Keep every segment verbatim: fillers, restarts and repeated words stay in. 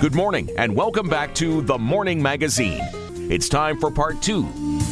Good morning, and welcome back to The Morning Magazine. It's time for part two.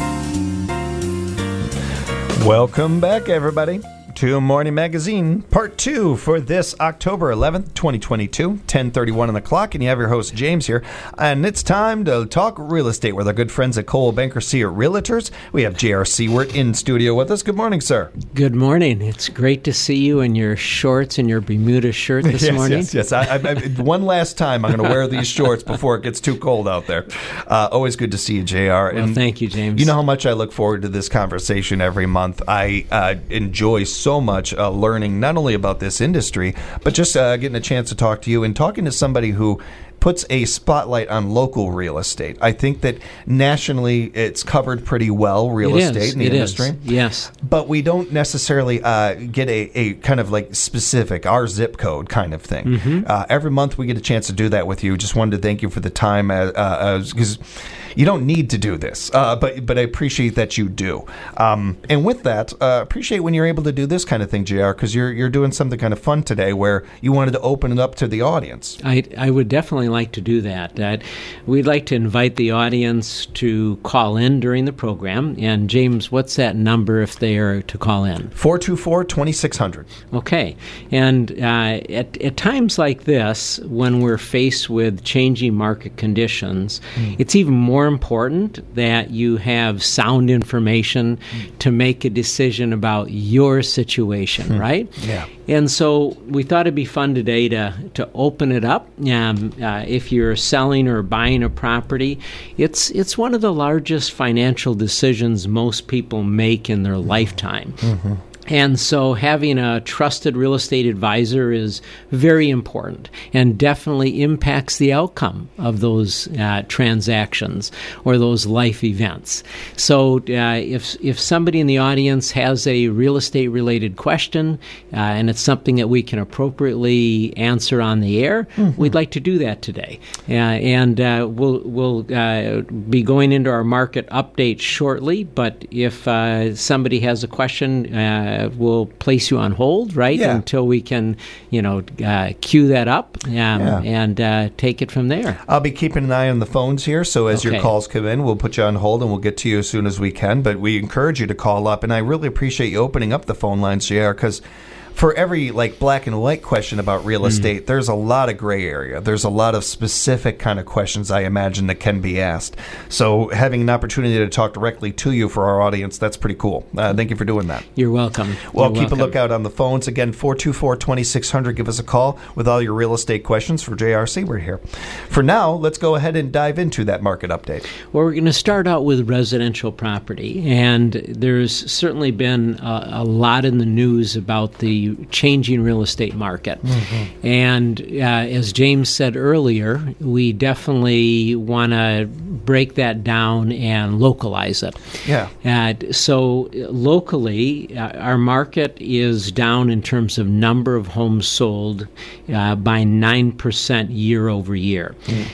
Welcome back, everybody, to Morning Magazine, part two for this October eleventh, twenty twenty-two, ten thirty-one on the clock, and you have your host, James, here, and it's time to talk real estate with our good friends at Coldwell Banker Sierra Realtors. We have J R Seward in studio with us. Good morning, sir. Good morning. It's great to see you in your shorts and your Bermuda shirt this yes, morning. Yes, yes, I, I, one last time, I'm going to wear these shorts before it gets too cold out there. Uh, always good to see you, J R. Well, and thank you, James. You know how much I look forward to this conversation every month. I uh, enjoy so much uh, learning not only about this industry, but just uh, getting a chance to talk to you and talking to somebody who puts a spotlight on local real estate. I think that nationally it's covered pretty well, real it estate is. in the it industry. Is. Yes. But we don't necessarily uh, get a, a kind of like specific, our zip code kind of thing. Mm-hmm. Uh, every month we get a chance to do that with you. Just wanted to thank you for the time, because uh, uh, you don't need to do this, uh, but but I appreciate that you do. Um, and with that, uh, appreciate when you're able to do this kind of thing, J R, because you're you're doing something kind of fun today where you wanted to open it up to the audience. I, I would definitely like to do that. Uh, we'd like to invite the audience to call in during the program. And James, what's that number if they are to call in? four two four, two six zero zero. Okay. And uh, at, at times like this, when we're faced with changing market conditions, mm. it's even more important that you have sound information mm. to make a decision about your situation, mm. right? Yeah. And so we thought it'd be fun today to, to open it up. Um, uh, if you're selling or buying a property, it's it's one of the largest financial decisions most people make in their lifetime. Mm-hmm. And so having a trusted real estate advisor is very important and definitely impacts the outcome of those uh, transactions or those life events. So uh, if if somebody in the audience has a real estate related question uh, and it's something that we can appropriately answer on the air, mm-hmm. we'd like to do that today. Uh, and uh, we'll, we'll uh, be going into our market update shortly, but if uh, somebody has a question, uh, Uh, we'll place you on hold, right, yeah. until we can, you know, uh, queue that up um, yeah. and uh, take it from there. I'll be keeping an eye on the phones here, so as okay. your calls come in, we'll put you on hold and we'll get to you as soon as we can. But we encourage you to call up, and I really appreciate you opening up the phone lines, J R, because for every like black and white question about real estate, mm. there's a lot of gray area. There's a lot of specific kind of questions, I imagine, that can be asked. So having an opportunity to talk directly to you for our audience, that's pretty cool. Uh, thank you for doing that. You're welcome. Well, You're keep welcome. a lookout on the phones. Again, four two four, two six zero zero. Give us a call with all your real estate questions for J R Seward here. For now, let's go ahead and dive into that market update. Well, we're going to start out with residential property. And there's certainly been a, a lot in the news about the changing real estate market. Mm-hmm. And uh, as James said earlier, we definitely want to break that down and localize it. Yeah. Uh, so locally, uh, our market is down in terms of number of homes sold uh, by nine percent year over year. Mm.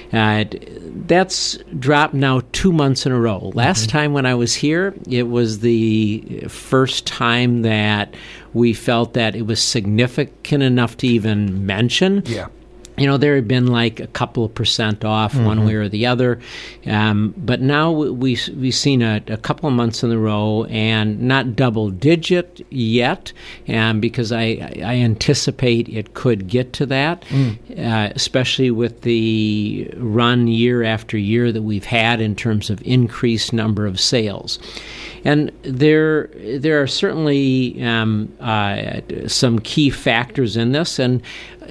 Uh, that's dropped now two months in a row. Last mm-hmm. time when I was here, it was the first time that we felt that it was significant enough to even mention. Yeah. You know, there had been like a couple of percent off mm-hmm. one way or the other. Um, but now we, we've seen a, a couple of months in a row, and not double digit yet, um, because I, I anticipate it could get to that, mm. uh, especially with the run year after year that we've had in terms of increased number of sales. And there there are certainly um, uh, some key factors in this, and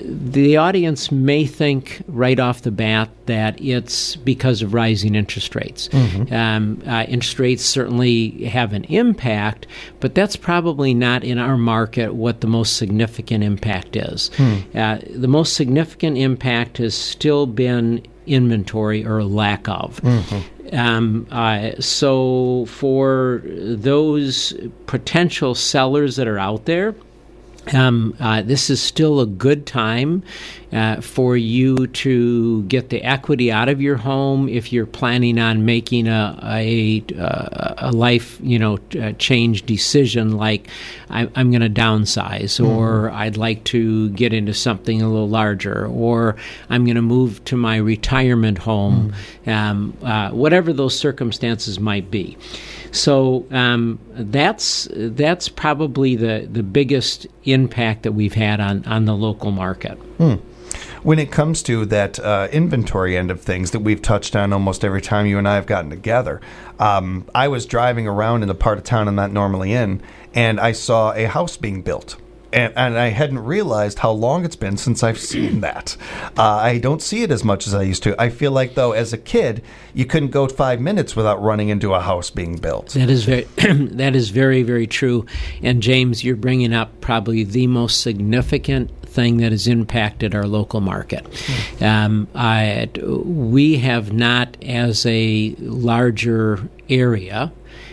the audience may think right off the bat that it's because of rising interest rates. Mm-hmm. Um, uh, interest rates certainly have an impact, but that's probably not in our market what the most significant impact is. Hmm. Uh, the most significant impact has still been inventory or lack of. Mm-hmm. Um, uh, so for those potential sellers that are out there, Um, uh, this is still a good time uh, for you to get the equity out of your home if you're planning on making a a, a life, you know, uh, change decision like I, I'm going to downsize, or mm-hmm. I'd like to get into something a little larger, or I'm going to move to my retirement home, mm-hmm. um, uh, whatever those circumstances might be. So um, that's that's probably the, the biggest impact that we've had on, on the local market. Hmm. When it comes to that uh, inventory end of things that we've touched on almost every time you and I have gotten together, um, I was driving around in the part of town I'm not normally in, and I saw a house being built. And, and I hadn't realized how long it's been since I've seen that. Uh, I don't see it as much as I used to. I feel like, though, as a kid, you couldn't go five minutes without running into a house being built. That is very, that is very, very true. And, James, you're bringing up probably the most significant thing that has impacted our local market. Hmm. Um, I, we have not, as a larger area,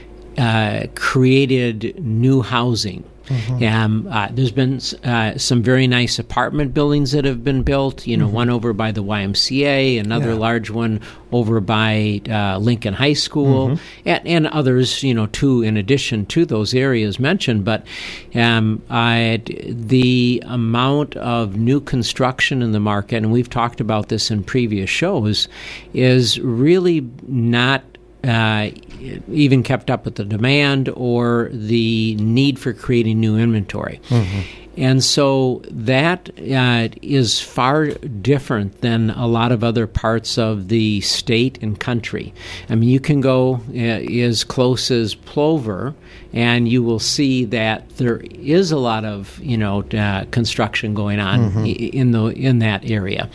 uh, created new housing. Mm-hmm. Um, uh, there's been uh, some very nice apartment buildings that have been built, you know, mm-hmm. one over by the Y M C A, another yeah. large one over by uh, Lincoln High School, mm-hmm. and, and others, you know, too, in addition to those areas mentioned. But um, I, the amount of new construction in the market, and we've talked about this in previous shows, is really not Uh, even kept up with the demand or the need for creating new inventory. Mm-hmm. And so that uh, is far different than a lot of other parts of the state and country. I mean, you can go uh, as close as Plover, and you will see that there is a lot of, you know, uh, construction going on mm-hmm. in the in that area.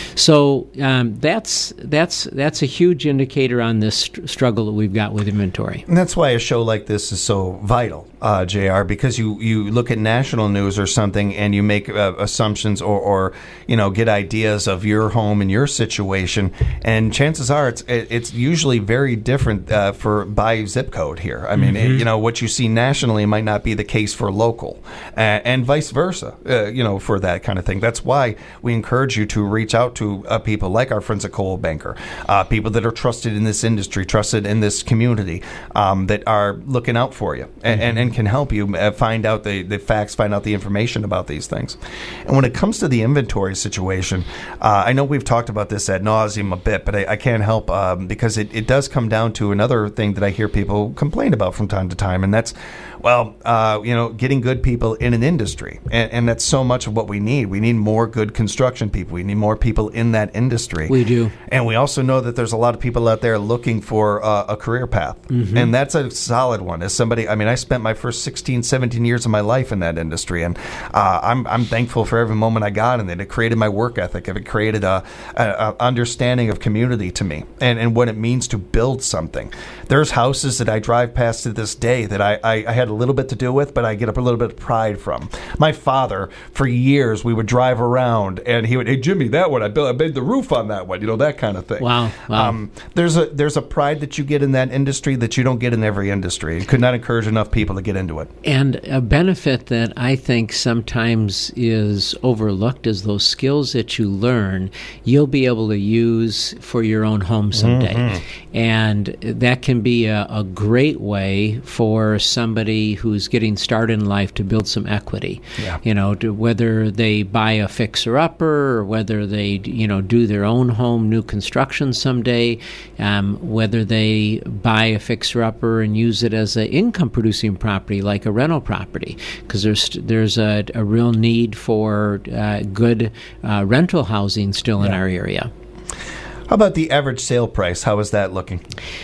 So um, that's that's that's a huge indicator on this st- struggle that we've got with inventory. And that's why a show like this is so vital, uh, J R, because you, you look at national news or something and you make uh, assumptions or, or you know get ideas of your home and your situation, and chances are it's it's usually very different uh, for by zip code here. I mean, mm-hmm. it, you know what you see nationally might not be the case for local, uh, and vice versa. Uh, you know, for that kind of thing. That's why we encourage you to reach out to uh, people like our friends at Coldwell Banker, uh, people that are trusted in this industry, trusted in this community, um, that are looking out for you and, mm-hmm. and, and can help you uh, find out the, the facts, find out the information about these things. And when it comes to the inventory situation, uh, I know we've talked about this ad nauseum a bit, but I, I can't help um, because it, it does come down to another thing that I hear people complain about from time to time, and that's, well, uh, you know, getting good people in an industry. And, and that's so much of what we need. We need more good construction people. We need more people in that industry. We do. And we also know that there's a lot of people out there looking for uh, a career path. Mm-hmm. And that's a solid one. As somebody, I mean, I spent my first sixteen, seventeen years of my life in that industry. And uh, I'm I'm thankful for every moment I got in it. It created my work ethic. It created a, a, a understanding of community to me and, and what it means to build something. There's houses that I drive past to this day that I, I, I had a little bit to do with, but I get a little bit of pride from. My father, for years, we would drive around, and he would, hey, Jimmy, that one, I built, I made the roof on that one, you know, that kind of thing. Wow. wow. Um, there's a there's a pride that you get in that industry that you don't get in every industry. Could not encourage enough people to get into it. And a benefit that I think sometimes is overlooked is those skills that you learn, you'll be able to use for your own home someday. Mm-hmm. And that can be a, a great way for somebody who's getting started in life to build some equity. Yeah. You know, to, whether they buy a fixer-upper or whether they, you know, do their own home new construction someday, um, whether they buy a fixer-upper and use it as an income-producing property like a rental property, because there's there's a, a real need for uh, good uh, rental housing still in yeah. our area. How about the average sale price? How is that looking?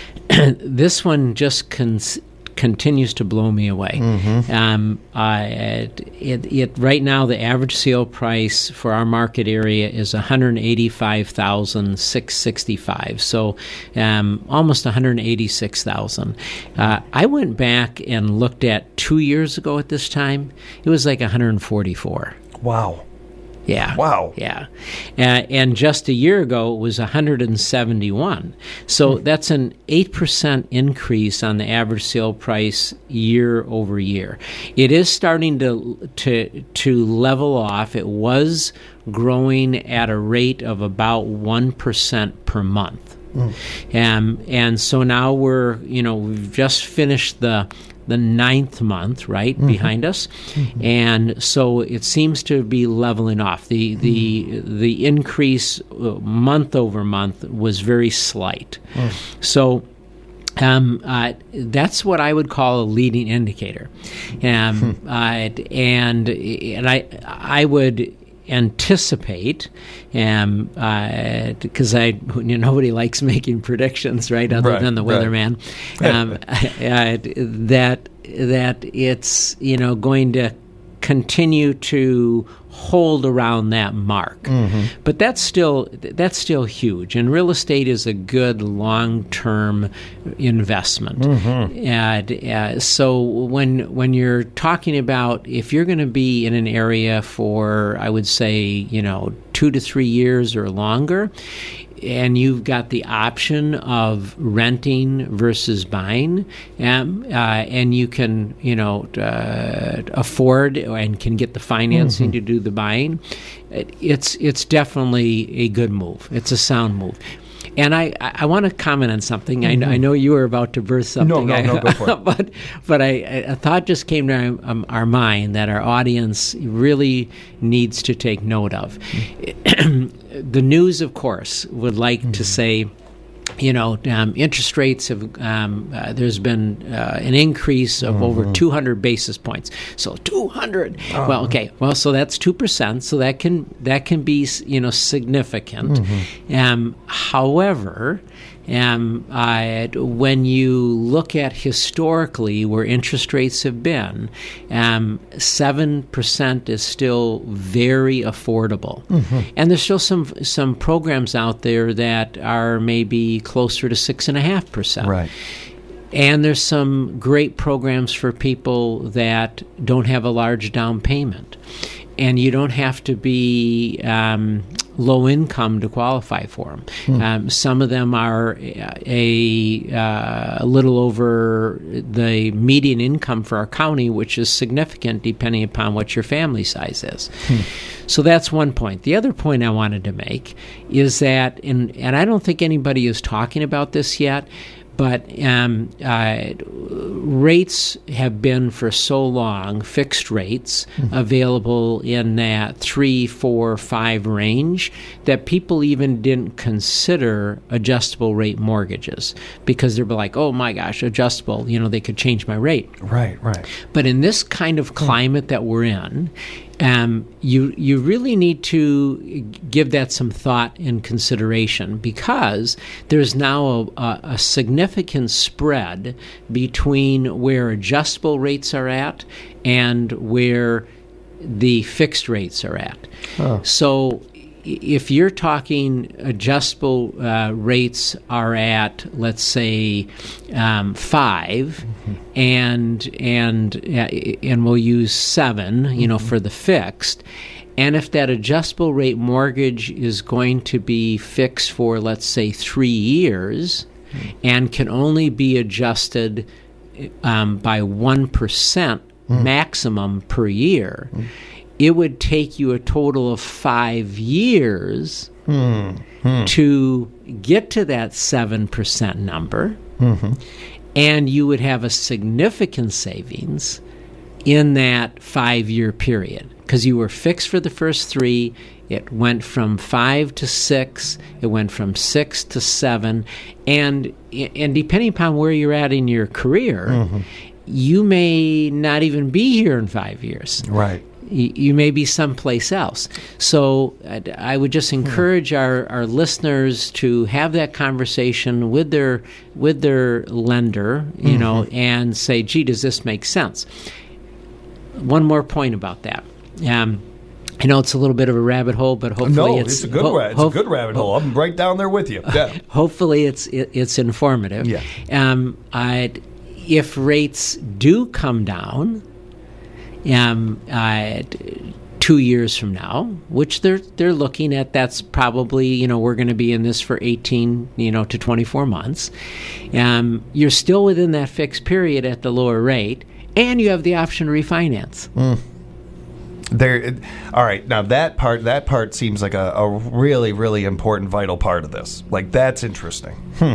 This one just cons- continues to blow me away. Mm-hmm. Um, uh, it, it right now the average sale price for our market area is one hundred eighty-five thousand six hundred sixty-five. So um, almost one hundred eighty-six thousand. Uh, I went back and looked at two years ago at this time. It was like one hundred forty-four. Wow. Yeah. Wow. Yeah. Uh, and just a year ago, it was one hundred seventy-one. So that's an eight percent increase on the average sale price year over year. It is starting to to to level off. It was growing at a rate of about one percent per month. Mm. Um, and so now we're, you know, we've just finished the the ninth month, right, mm-hmm. behind us, mm-hmm. and so it seems to be leveling off. The the mm-hmm. the increase uh, month over month was very slight. Mm. So um, uh, that's what I would call a leading indicator, um, hmm. uh, and and I I would anticipate, um, uh, because I you know, nobody likes making predictions, right? Other right, than the weatherman, right. um, uh, that that it's you know going to continue to hold around that mark, mm-hmm. but that's still that's still huge. And real estate is a good long-term investment. Mm-hmm. And uh, so when when you're talking about if you're going to be in an area for, I would say, you know, two to three years or longer, and you've got the option of renting versus buying, um, uh, and you can, you know, uh, afford and can get the financing mm-hmm. to do the buying, it's it's definitely a good move. It's a sound move. And I, I want to comment on something. Mm-hmm. I, I know you were about to burst something. No, no, no, go for it. but but I, a thought just came to our, um, our mind that our audience really needs to take note of. Mm-hmm. The news, of course, would like mm-hmm. to say, you know, um, interest rates have, um, uh, there's been uh, an increase of mm-hmm. over two hundred basis points. So two hundred. Oh. Well, okay. Well, so that's two percent. So that can, that can be, you know, significant. Mm-hmm. Um, however, um, uh, when you look at historically where interest rates have been, um, seven percent is still very affordable. Mm-hmm. And there's still some some programs out there that are maybe closer to six point five percent. Right. And there's some great programs for people that don't have a large down payment. And you don't have to be um, low income to qualify for them. Hmm. Um, some of them are a, uh, a little over the median income for our county, which is significant depending upon what your family size is. Hmm. So that's one point. The other point I wanted to make is that, and, and I don't think anybody is talking about this yet, but um, uh, rates have been for so long, fixed rates, mm-hmm. available in that three, four, five range, that people even didn't consider adjustable rate mortgages because they're like, oh my gosh, adjustable, you know, they could change my rate. Right, right. But in this kind of climate that we're in, Um, you you really need to give that some thought and consideration because there's now a, a, a significant spread between where adjustable rates are at and where the fixed rates are at. Oh. So if you're talking adjustable uh, rates are at, let's say, um, five, mm-hmm. and and uh, and we'll use seven, you mm-hmm. know, for the fixed, and if that adjustable rate mortgage is going to be fixed for, let's say, three years, mm-hmm. and can only be adjusted um, by one percent mm-hmm. maximum per year. Mm-hmm. It would take you a total of five years hmm. Hmm. to get to that seven percent number, mm-hmm. and you would have a significant savings in that five-year period because you were fixed for the first three. It went from five to six. It went from six to seven, and and depending upon where you're at in your career, mm-hmm. you may not even be here in five years. Right. You may be someplace else. So I would just encourage our, our listeners to have that conversation with their with their lender, you mm-hmm. know, and say, gee, does this make sense? One more point about that. Um, I know it's a little bit of a rabbit hole, but hopefully no, it's, it's a good ho- ra- it's ho- a good rabbit ho- hole. I'm right down there with you. Yeah. Hopefully it's it, it's informative. Yeah. Um, I, if rates do come down, Um, uh, two years from now, which they're they're looking at, that's probably, you know, we're going to be in this for eighteen, you know, to twenty-four months. Um, you're still within that fixed period at the lower rate, and you have the option to refinance. Mm. There, all right. Now that part, that part seems like a, a really, really important, vital part of this. Like, that's interesting. Hmm.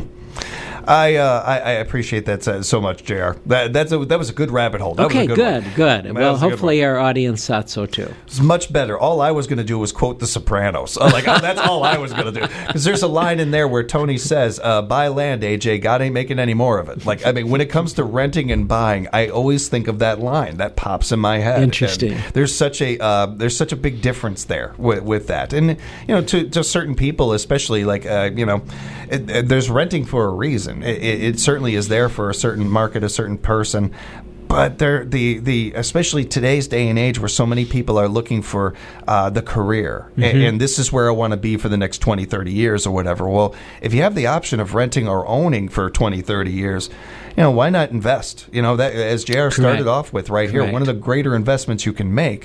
I, uh, I I appreciate that so much, J R. That that's a, that was a good rabbit hole. That okay, was a good, good, good. That well, was a good hopefully one. our audience thought so too. It's much better. All I was going to do was quote The Sopranos. I'm like, oh, that's all I was going to do. Because there's a line in there where Tony says, uh, buy land, A J. God ain't making any more of it. Like, I mean, when it comes to renting and buying, I always think of that line. That pops in my head. Interesting. And there's such a uh, there's such a big difference there with, with that. And, you know, to, to certain people, especially, like, uh, you know, it, it, there's renting for a reason. It, it, it certainly is there for a certain market, a certain person. But there, the the especially today's day and age, where so many people are looking for uh, the career, mm-hmm. and, and this is where I want to be for the next twenty, thirty years or whatever. Well, if you have the option of renting or owning for twenty, thirty years, you know, why not invest? You know, that as J R started off with right Correct. here, one of the greater investments you can make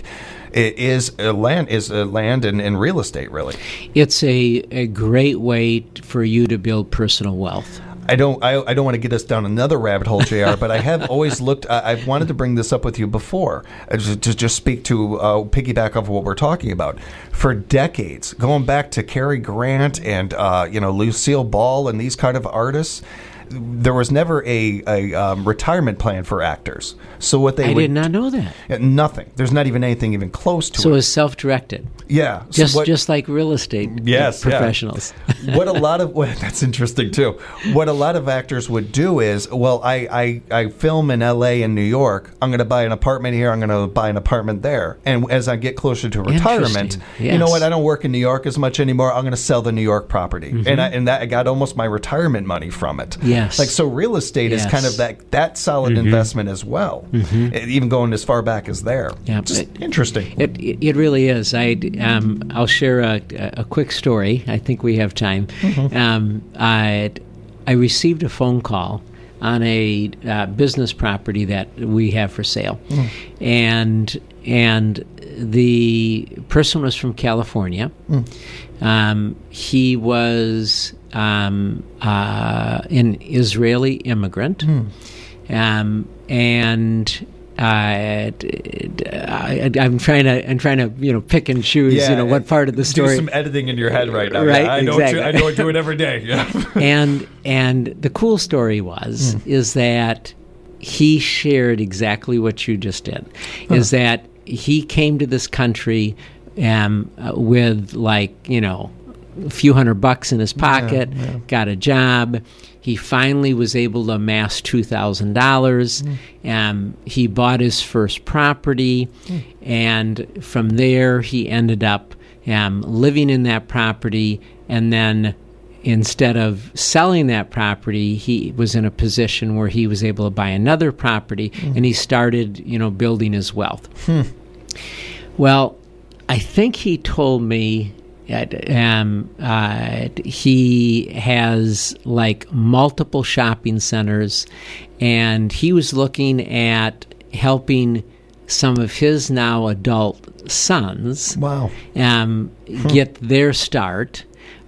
is uh, land is uh, land and, and real estate. Really, it's a a great way for you to build personal wealth. I don't. I, I don't want to get us down another rabbit hole, J R. But I have always looked. I, I've wanted to bring this up with you before, uh, to, to just speak to uh, piggyback off what we're talking about. For decades, going back to Cary Grant and uh, you know Lucille Ball and these kind of artists, there was never a, a um, retirement plan for actors. So what they I would, did not know that. Uh, nothing. There's not even anything even close to so it. it was self-directed. Yeah. So Just what, just like real estate yes, professionals. Yeah. What a lot of well, that's interesting too. What a lot of actors would do is, well, I, I, I film in L A and New York. I'm going to buy an apartment here. I'm going to buy an apartment there. And as I get closer to retirement, Yes. you know what? I don't work in New York as much anymore. I'm going to sell the New York property, Mm-hmm. and I, and that I got almost my retirement money from it. Yes. Like, so real estate Yes. is kind of that that solid Mm-hmm. investment as well, Mm-hmm. even going as far back as there. Yeah, Just it- interesting. It, it it really is. I um I'll share a, a quick story. I think we have time. Mm-hmm. Um, I I received a phone call on a uh, business property that we have for sale, Mm. and and the person was from California. Mm. Um, he was um, uh, an Israeli immigrant, Mm. um, and. Uh, I, I'm trying to. I'm trying to, you know, pick and choose. Yeah, you know, what part of the do story. some editing in your head right now. Right, Yeah, I know. exactly. It, I know. I do it every day. Yeah. and and the cool story was Mm. is that he shared exactly what you just did. Is that he came to this country um, uh, with, like, you know, a few hundred bucks in his pocket, Yeah, yeah. got a job. He finally was able to amass two thousand dollars. Mm. Um, he bought his first property, Mm. and from there he ended up um, living in that property. And then instead of selling that property, he was in a position where he was able to buy another property, Mm. and he started, you know, building his wealth. Hmm. Well, I think he told me that um, uh, he has like multiple shopping centers, and he was looking at helping some of his now adult sons Wow. um, get their start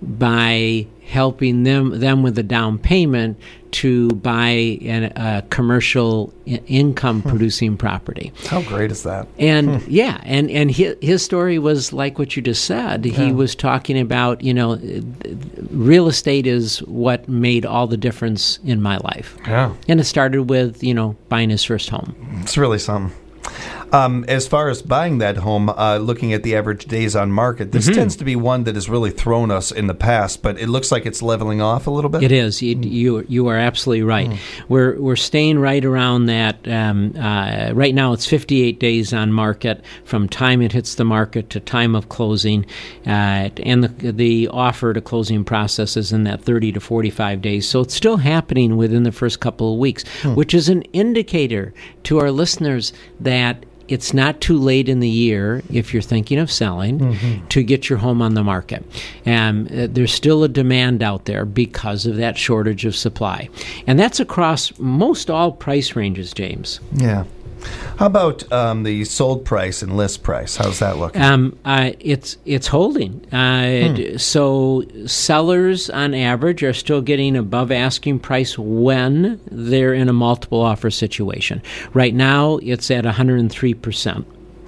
by helping them them with a down payment to buy an, a commercial I- income producing property. How great is that? And yeah, and and his, his story was like what you just said. He Yeah. was talking about, you know, real estate is what made all the difference in my life. Yeah. And it started with, you know, buying his first home. It's really something. Um, as far as buying that home, uh, looking at the average days on market, this tends to be one that has really thrown us in the past, but it looks like it's leveling off a little bit. It is. You you, you are absolutely right. We're we're staying right around that. Um, uh, right now, it's fifty-eight days on market from time it hits the market to time of closing, uh, and the the offer to closing process is in that thirty to forty-five days. So it's still happening within the first couple of weeks, which is an indicator to our listeners that it's not too late in the year, if you're thinking of selling, mm-hmm. to get your home on the market. Um, uh, there's still a demand out there because of that shortage of supply. And that's across most all price ranges, James. Yeah. How about um, the sold price and list price? How's that looking? Um, uh, it's it's holding. Uh, Hmm. So sellers, on average, are still getting above asking price when they're in a multiple offer situation. Right now, it's at one hundred three percent.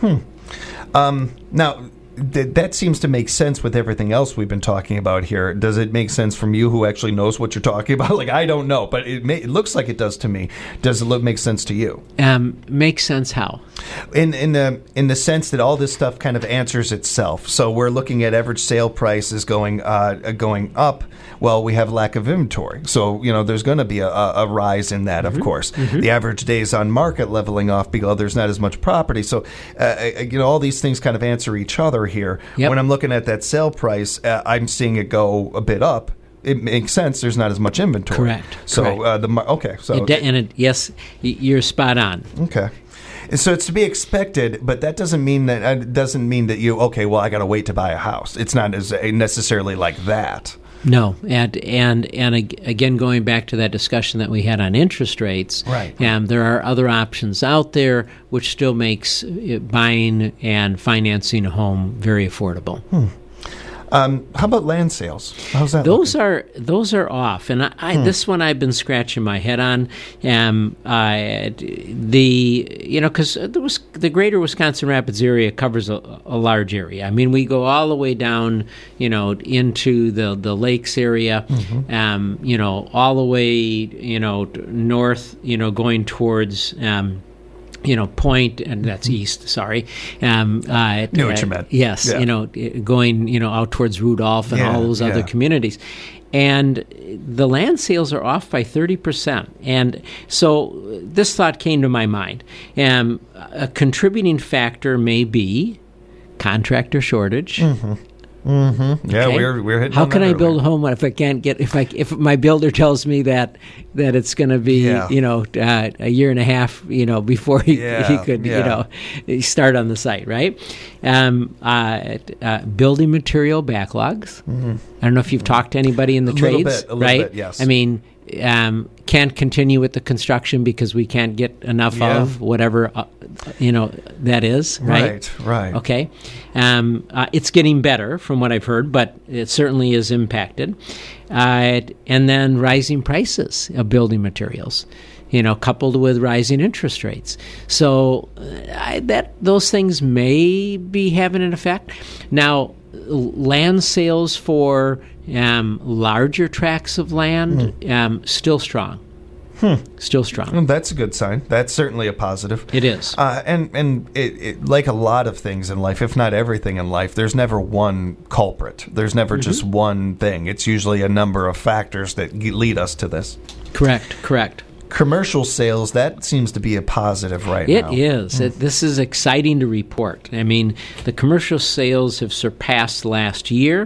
Now, th- that seems to make sense with everything else we've been talking about here. Does it make sense from you, who actually knows what you're talking about? Like, I don't know, but it, may, it looks like it does to me. Does it look make sense to you? Um, makes sense how? In in the in the sense that all this stuff kind of answers itself. So we're looking at average sale prices going uh, going up. Well, we have lack of inventory, so you know there's going to be a, a rise in that. Mm-hmm. Of course, mm-hmm. The average days on market leveling off because there's not as much property. So uh, you know all these things kind of answer each other here. Yep. When I'm looking at that sale price, uh, I'm seeing it go a bit up. It makes sense. There's not as much inventory. Correct. So Correct. Uh, the mar- okay. So It de- and it, yes, y- you're spot on. okay. And so it's to be expected, but that doesn't mean that uh, doesn't mean that you okay. Well, I got to wait to buy a house. It's not as necessarily like that. No, and and and ag- again, going back to that discussion that we had on interest rates, Right. Um, there are other options out there which still makes uh, buying and financing a home very affordable. Um, how about land sales? How's that? Those looking? are those are off, and I, I this one I've been scratching my head on. Um, I, the you know because the Wis- the greater Wisconsin Rapids area covers a, a large area. I mean, we go all the way down, you know, into the the lakes area, um, you know, all the way, you know, north, you know, going towards. Um, you know, Point, and that's east, sorry. Um, uh, Knew what uh, you meant. Yes, Yeah. you know, going, you know, out towards Rudolph and Yeah, all those other yeah. communities. And the land sales are off by thirty percent. And so this thought came to my mind. Um, a contributing factor may be contractor shortage. Yeah, Okay? we're we're hitting. How on can that I earlier. build a home if I can't get if I if my builder tells me that that it's going to be Yeah. you know uh, a year and a half you know before he, Yeah, he could yeah. you know start on the site, right? Um, uh, uh, building material backlogs. I don't know if you've talked to anybody in the A little trades, bit, a little right? bit, yes. I mean. Um, can't continue with the construction because we can't get enough Yeah. of whatever uh, you know that is, right? Right, right. Okay. Um, uh, it's getting better from what I've heard, but it certainly is impacted. Uh, and then rising prices of building materials, you know, coupled with rising interest rates. So uh, I, that those things may be having an effect. Now, l- land sales for um, larger tracts of land, um, still strong. Still strong. Well, that's a good sign. That's certainly a positive. It is. Uh, and and it, it, like a lot of things in life, if not everything in life, there's never one culprit. There's never just one thing. It's usually a number of factors that g- lead us to this. Correct, correct. Commercial sales, that seems to be a positive right It now. is. It, this is exciting to report. I mean, the commercial sales have surpassed last year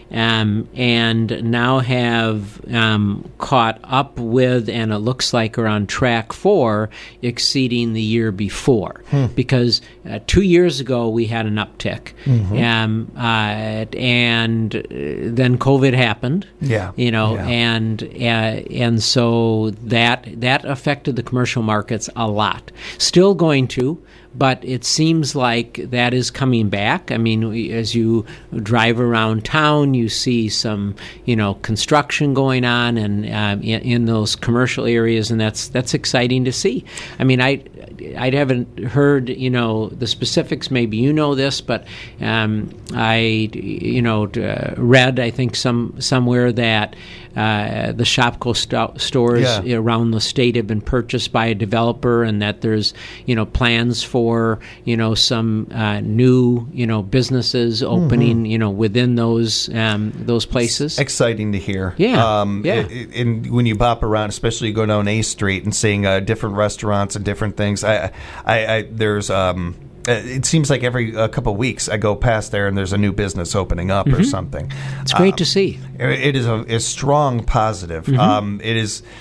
um, and now have um, caught up with, and it looks like are on track for, exceeding the year before. Because uh, two years ago, we had an uptick. Um, uh, and uh, then COVID happened. Yeah, You know, yeah. and uh, and so that that affected the commercial markets a lot. Still going to, but it seems like that is coming back. I mean, we- as you drive around town, you see some, you know, construction going on, and um, in, in those commercial areas, and that's that's exciting to see. I mean, I. I haven't heard, you know, the specifics. Maybe you know this, but um, I, you know, uh, read, I think, some somewhere that uh, the Shopko st- stores Yeah. around the state have been purchased by a developer, and that there's, you know, plans for, you know, some uh, new, you know, businesses opening, you know, within those um, those places. Exciting to hear. Yeah, Um, yeah. it- it- and when you bop around, especially you go down A Street and seeing uh, different restaurants and different things, I, I, I there's um, it seems like every a couple of weeks I go past there and there's a new business opening up or something. It's great to see. It is a, a strong positive. Um, it is.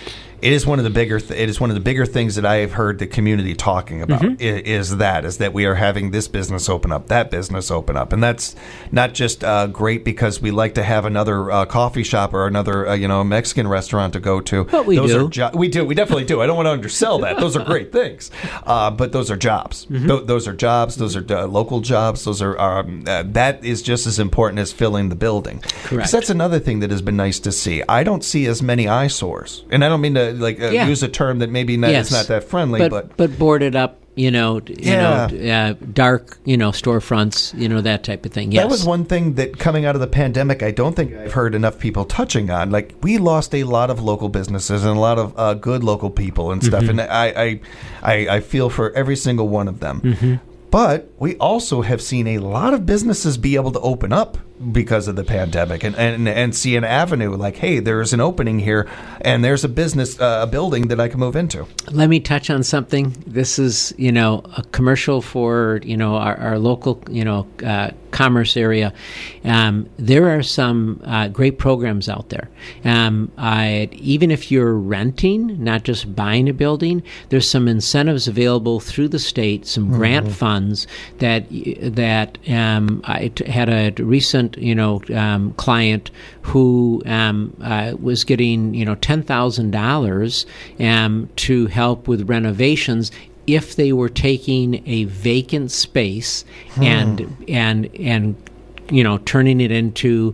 it is one of the bigger th- it is one of the bigger things that I have heard the community talking about. Mm-hmm. is, is that is that we are having this business open up, that business open up, and that's not just uh, great because we like to have another uh, coffee shop or another uh, you know Mexican restaurant to go to. But we those do. Are jo- we do. We definitely do. I don't want to undersell that. Those are great things, uh, but those are jobs. Mm-hmm. Th- those are jobs. Those are uh, local jobs. Those are um, uh, that is just as important as filling the building. Correct. Because that's another thing that has been nice to see. I don't see as many eyesores, and I don't mean to like uh, yeah. use a term that maybe not, yes. is not that friendly, but but but boarded up. You know, you yeah. know, uh, dark, you know, storefronts, you know, that type of thing. Yes. That was one thing that coming out of the pandemic, I don't think I've heard enough people touching on. Like, we lost a lot of local businesses and a lot of uh, good local people and stuff. Mm-hmm. And I, I, I, I feel for every single one of them. Mm-hmm. But we also have seen a lot of businesses be able to open up because of the pandemic and, and, and see an avenue like, hey, there's an opening here and there's a business, uh, a building that I can move into. Let me touch on something. This is, you know, a commercial for, you know, our, our local, you know, uh, commerce area. Um, there are some uh, great programs out there. Um, I, even if you're renting, not just buying a building, there's some incentives available through the state, some mm-hmm. grant funds that that um, I t- had a recent, you know, um, client who um, uh, was getting, you know, ten thousand dollars um, to help with renovations if they were taking a vacant space hmm. and and and you know turning it into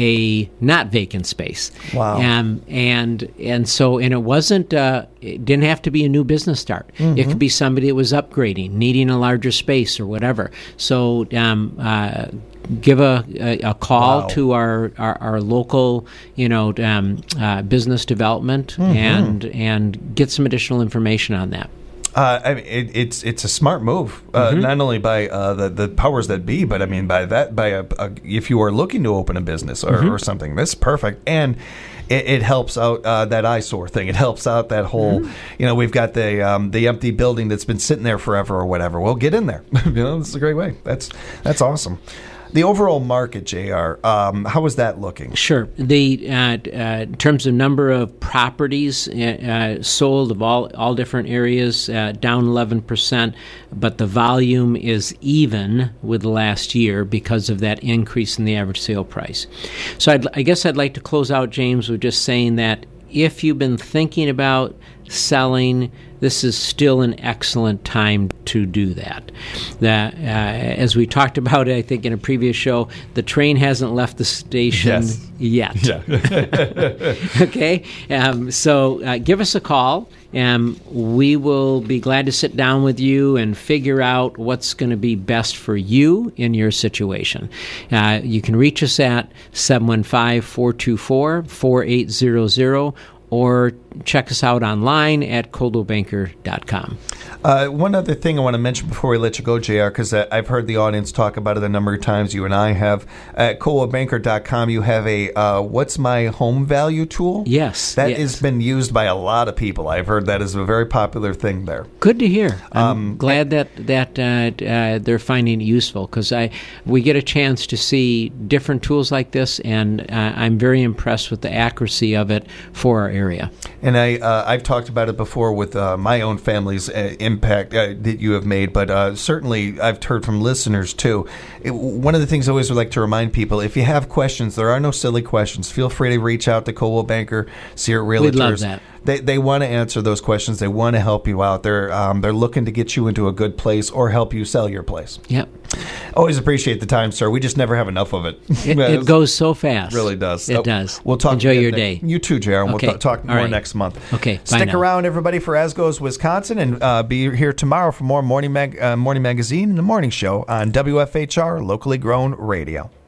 a not vacant space. Wow. Um, and and so and it wasn't uh, it didn't have to be a new business start. Mm-hmm. It could be somebody that was upgrading, needing a larger space or whatever. So um, uh, give a, a, a call wow. to our, our, our local, you know, um, uh, business development mm-hmm. and and get some additional information on that. Uh, I mean, it, it's it's a smart move, uh, mm-hmm. not only by uh, the the powers that be, but I mean by that by a, a if you are looking to open a business or, mm-hmm. or something, that's perfect, and it, it helps out uh, that eyesore thing. It helps out that whole, mm-hmm. you know, we've got the um, the empty building that's been sitting there forever or whatever. Well, get in there. You know, this is a great way. That's that's awesome. The overall market, J R, um, how is that looking? Sure. The uh, uh, in terms of number of properties uh, uh, sold of all all different areas, uh, down eleven percent, but the volume is even with last year because of that increase in the average sale price. So I'd, I guess I'd like to close out, James, with just saying that if you've been thinking about selling, this is still an excellent time to do that. That, uh, as we talked about, I think in a previous show, the train hasn't left the station yes. yet. Yeah. Okay, um, so uh, give us a call, and we will be glad to sit down with you and figure out what's going to be best for you in your situation. Uh, you can reach us at seven one five, four two four, four eight zero zero or check us out online at coldwell banker dot com. Uh, one other thing I want to mention before we let you go, J R, because I've heard the audience talk about it a number of times. You and I have. At coldwell banker dot com, you have a uh, What's My Home Value tool? Yes. That yes. has been used by a lot of people. I've heard that is a very popular thing there. Good to hear. I'm Um, glad that that uh, uh, they're finding it useful, because I we get a chance to see different tools like this, and uh, I'm very impressed with the accuracy of it for our area. And I, uh, I've talked about it before with uh, my own family's uh, impact uh, that you have made, but uh, certainly I've heard from listeners too. It, one of the things I always would like to remind people, if you have questions, there are no silly questions. Feel free to reach out to Coldwell Banker, Sierra Realtors. We'd love that. They they want to answer those questions. They want to help you out. They're um, they're looking to get you into a good place or help you sell your place. Yep. Always appreciate the time, sir. We just never have enough of it. It, it goes so fast. It really does. It Uh, does. We'll talk. Enjoy again your next- day. You too, J R. And Okay. We'll t- talk All more right. next month. Okay. Bye Stick now. around, everybody, for As Goes Wisconsin, and uh, be here tomorrow for more Morning Mag- uh, Morning Magazine and the Morning Show on W F H R Locally Grown Radio.